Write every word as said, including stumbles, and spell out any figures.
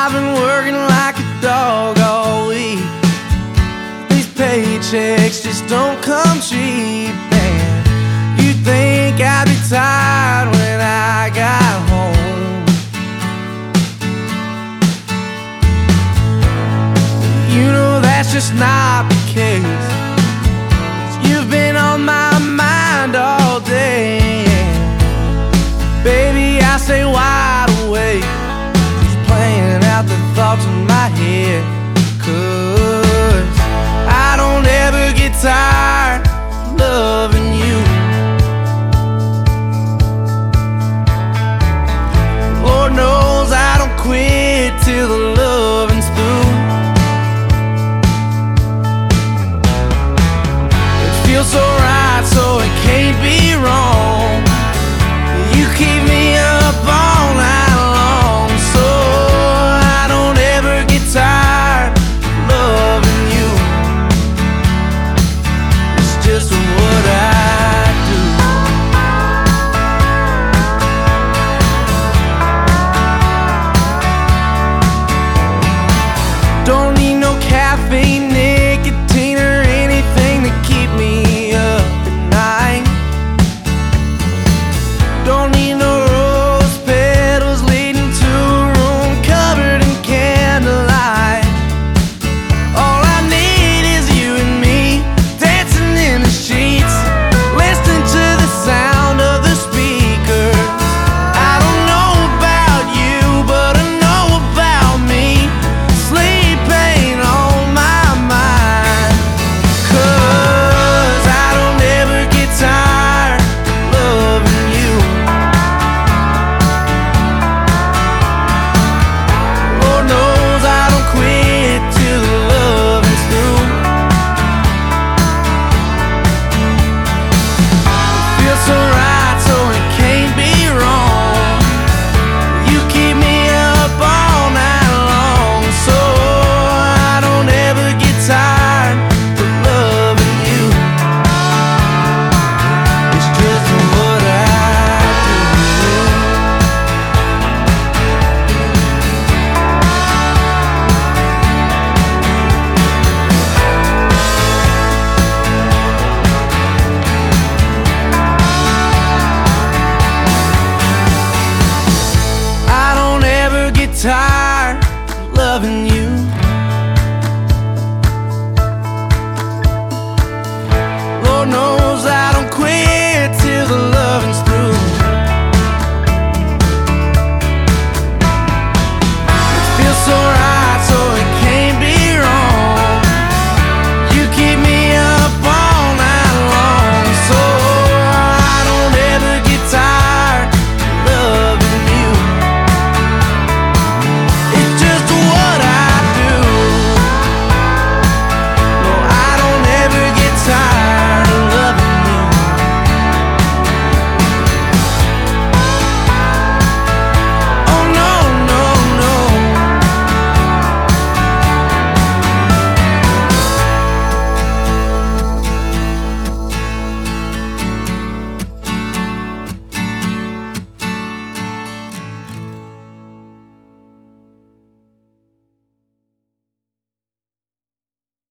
I've been working like a dog all week. These paychecks just don't come cheap, man. You'd think I'd be tired when I got home. You know that's just not the case. You've been on my mind all day. Baby, I stay wide awake, just playing out the thoughts in my head. Cause I don't ever get tired of loving you. Lord knows I don't quit till the loving's through. It feels so right, so it can't be